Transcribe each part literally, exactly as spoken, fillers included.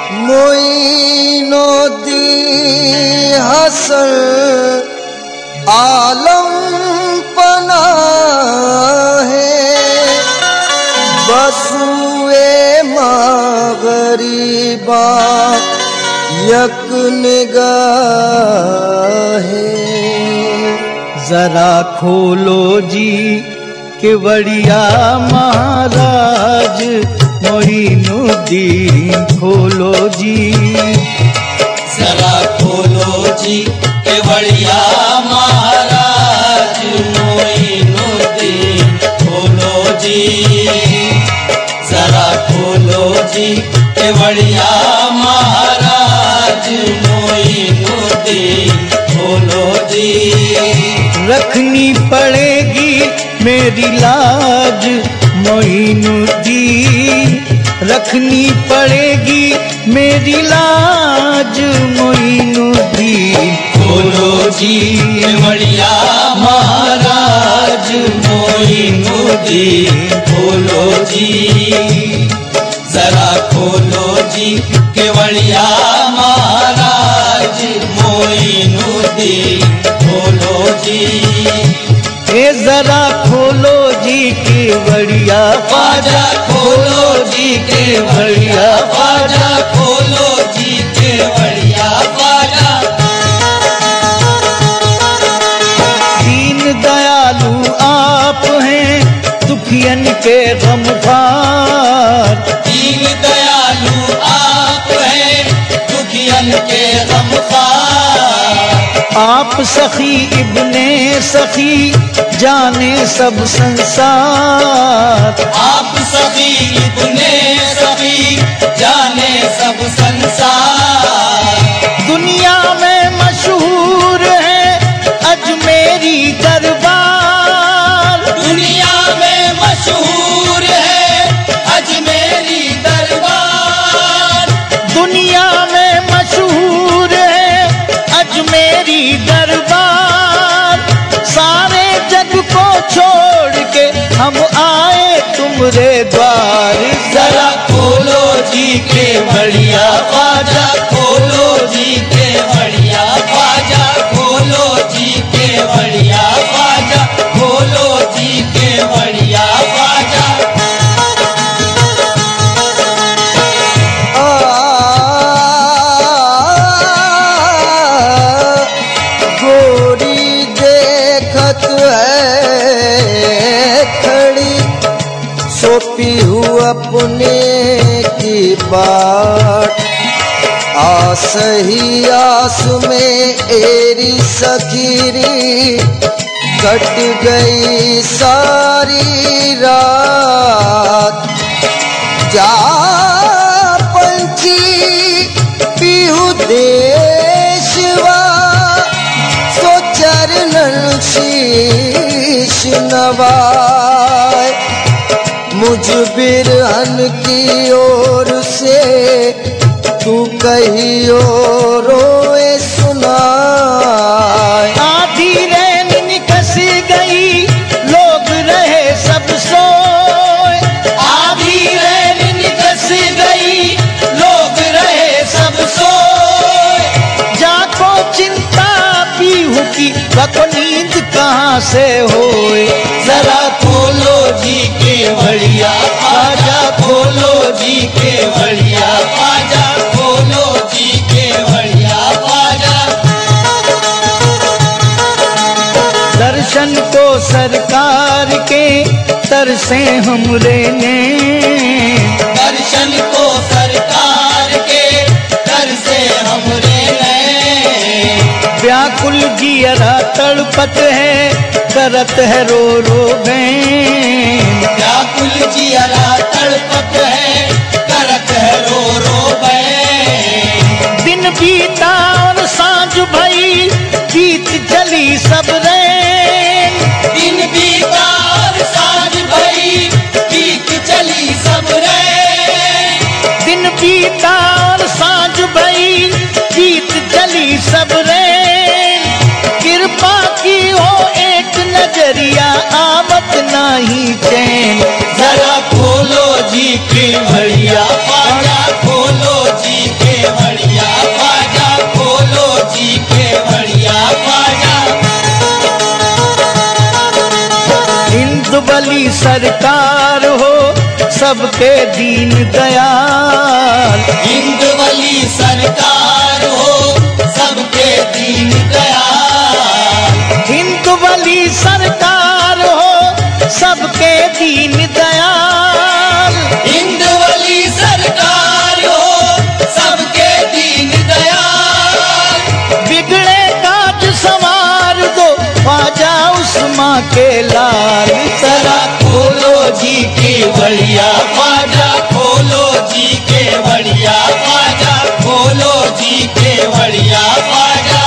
मोइनुद्दीन हसन आलम पना है बसुए मगरिबा यक निगाह है। जरा खोलो जी केवड़िया महाराज मोइनुद्दीन खोलो जी। जरा खोलो जी केवड़िया महाराज मोइनुद्दीन खोलो जी। जरा खोलो जी केवड़िया महाराज मोइनुद्दीन खोलो जी। रखनी पड़ेगी मेरी लाज मोइनुद्दीन रखनी पड़ेगी मेरी लाज मोइनुद्दीन खोलो जी केवड़िया महाराज मोइनुद्दीन खोलो जी। जरा खोलो जी केवड़िया महाराज मोइनुद्दीन खोलो जी। ए जरा खोलो जी केवड़िया ख्वाजा खोलो जी केवड़िया ख्वाजा खोलो जी केवड़िया ख्वाजा। दीन दयालु आप हैं दुखियन के गमखार। दीन दयालु आप हैं दुखियन के गमखार। आप सखी इब्ने सखी जाने सब संसार। आप सखी इब्ने सखी जाने सब संसार। दुनिया में मशहूर है अजमेरी दरबार। दुनिया में मशहूर है अजमेरी दरबार। दुनिया में मशहूर है अजमेरी दरबार। सारे जग को छोड़ के हम आए तुमरे द्वार। जरा खोलो जी केवड़िया ख्वाजा खोलो जी केवड़िया ख्वाजा खोलो जी केवड़िया ख्वाजा खोलो जी केवड़िया ख्वाजा। गोरी देखत है खड़ी सोपी हूँ अपने की बाट। आस ही आस में एरी सखीरी कट गई सारी रात। जा पंछी पीहू देशवा सो चरणन शीश नवाए। मुझ बिरहन की ओर से तू कहियो रोए सुनाए। आधी रैन निकस गई लोग रहे सब सोए। आधी रैन निकस गई लोग रहे सब सोए। जाको चिंता पीहू की वको नींद कहाँ से होए। जरा खोलो जी केवड़िया ख्वाजा खोलो जी केवड़िया ख्वाजा खोलो जी केवड़िया ख्वाजा। दर्शन को सरकार के तरसे हमरे ने। दर्शन को सरकार के दर से हमरे नैन। व्याकुल जियरा तड़पत है करत है रो रो बैन। व्याकुल जियरा तड़पत है करत है रो रो बैन। दिन बीता और सांझ भई बीत चली सब रैन। दिन बीता और सांझ भई बीत चली सब रैन। दिन बीता और सांझ भई बीत चली सब रैन। कृपा की हो एक नजरिया आवत नाही चैन। जरा खोलो जी केवड़िया ख्वाजा खोलो जी सबके दीन दयाल। इंदवली सरकार हो सबके दीन दयाल। इंदवली सरकार हो सबके दीन दयाल। इंदवली सरकार हो सबके दीन दयाल। बिगड़े काज संवार दो ख्वाजा उस्मा के लाल। जरा खोलो जी के बढ़िया ख्वाजा, खोलो जी के बढ़िया ख्वाजा, खोलो जी के बढ़िया ख्वाजा।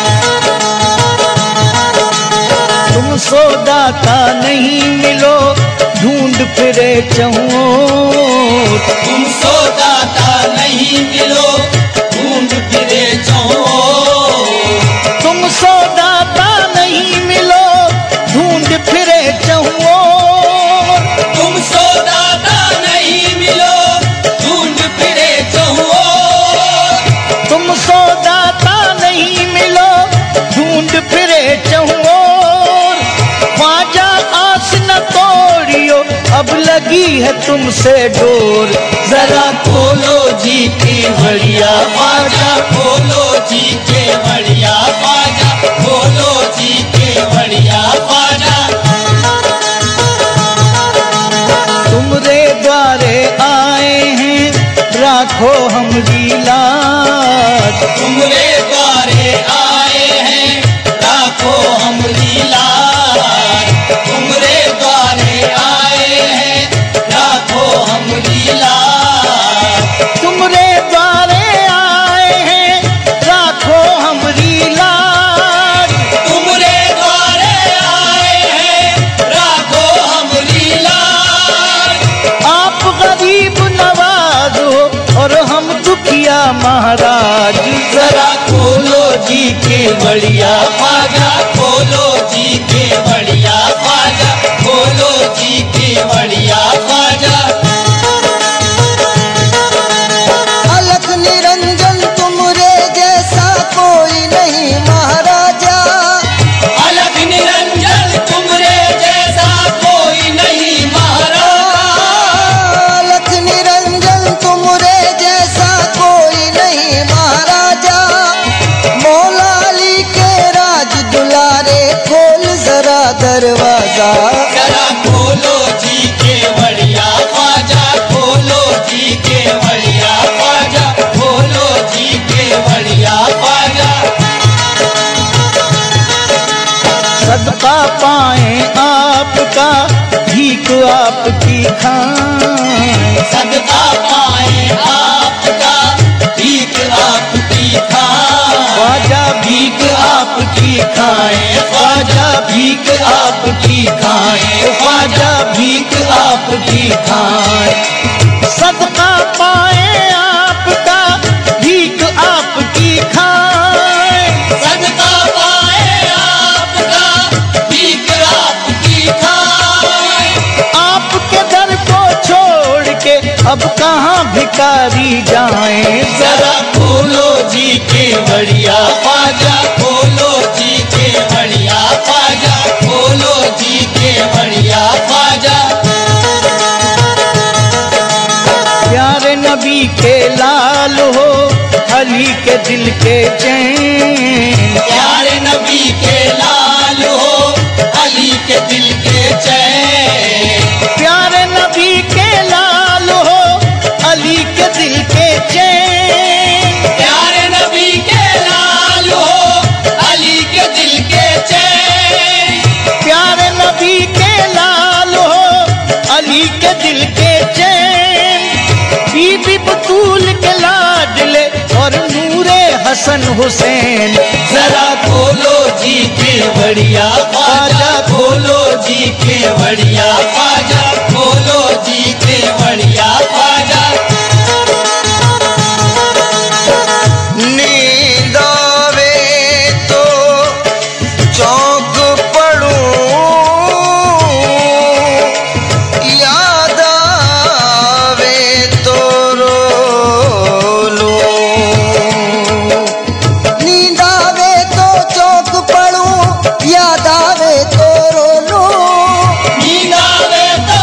तुम सोदाता नहीं मिलो ढूंढ फिरे चहुओर। तुम सोदाता नहीं मिलो ढूंढ फिरे चहुओर। तुम सोदाता नहीं मिलो ढूंढ फिरे चहुओर। तुम सोदाता नहीं मिलो ढूंढ फिरे चहुओर। तुम सोदाता नहीं मिलो ढूंढ फिरे चहुओर। ख्वाजा आस न तोड़ियो अब लगी है तुमसे डोर। जरा खोलो जी के बढ़िया ख्वाजा, खोलो जी के बढ़िया ख्वाजा, खोलो जी के बढ़िया ख्वाजा। तुमरे द्वारे आए हैं राखो हमरी लाज। तुमरे द्वारे आए हैं राखो हमरी लाज। तुमरे द्वारे आए हैं राखो हमरी लाज। तुमरे द्वारे आए हैं राखो हमरी लाज। तुमरे द्वारे आए हैं राखो हमरी लाज। आप गरीब नवाज हो और हम दुखिया महाराज। जरा खोलो जी के बढ़िया ख्वाजा, खोलो जी के बढ़िया ख्वाजा, खोलो जी के बढ़िया ख्वाजा। अलख निरंजन तुमरे जैसा कोई नहीं महाराजा। अलग निरंजन तुमरे जैसा कोई नहीं महाराज। अलख निरंजन तुमरे जैसा कोई नहीं महाराजा। मौला अली के राज दुलारे खोल जरा दरवाजा। जरा खोलो जी के बढ़िया ख्वाजा, खोलो जी के बढ़िया ख्वाजा, खोलो जी के बढ़िया ख्वाजा। सदका पाए आपका भीख आपकी खाएं। सदका पाए आपका भीख आपकी खाए। ख्वाजा भीख आपकी खाए, ख्वाजा भीख आपकी खाए, ख्वाजा भीख आपकी खाए। सदका पाए आपका भीख आपकी खाएं। सदका पाए आपका भीख आपकी खाए। आपके दर को छोड़ के अब कहाँ भिखारी जाएं। जरा खोलो जी के बढ़िया ख्वाजा, खोलो जी के बढ़िया ख्वाजा, खोलो जी के बढ़िया ख्वाजा। प्यारे नबी के लाल हो अली के दिल के चैन। प्यारे नबी के लाल हो अली के दिल के चैन। प्यारे नबी के लाल हो अली के दिल के चैन। प्यारे नबी के लाल हो अली के दिल के चैन। प्यारे नबी के लाल हो अली के दिल के चैन। बीबी बतूल के लाडले और नूरे हसन हुसैन। जरा खोलो जी के बढ़िया ख्वाजा, खोलो जी के बढ़िया ख्वाजा, खोलो जी के बढ़िया ख्वाजा। नींद आवे तो चौक पड़ूं, याद आवे तो रो लूं। नींद आवे तो चौक पड़ूं, याद आवे तो रो लूं। नींद आवे तो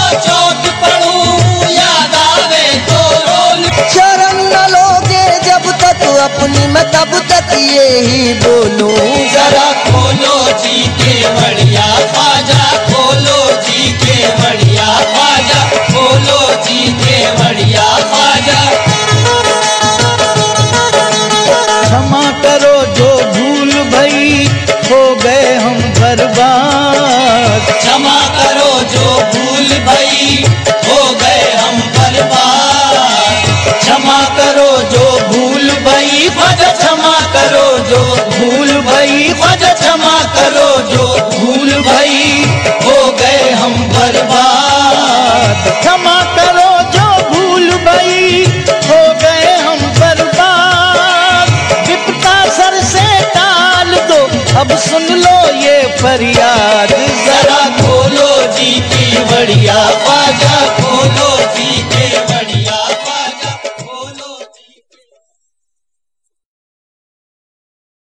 अपनी मैं तब तक यही बोलूं। जरा खोलो जी के बढ़िया ख्वाजा, खोलो जी के बढ़िया ख्वाजा, खोलो जी के बढ़िया ख्वाजा। क्षमा करो जो भूल भई, हो गए हम बर्बाद। क्षमा करो जो भूल भई, हो गए हम बर्बाद। क्षमा करो जो भूल भई, ख्वाजा क्षमा करो जो भूल भई, ख्वाजा क्षमा करो जो भूल भई, हो गए हम बर्बाद। क्षमा करो जो भूल भई, हो गए हम बर्बाद। विपदा सर से टाल दो, अब सुन लो ये फरियाद। जरा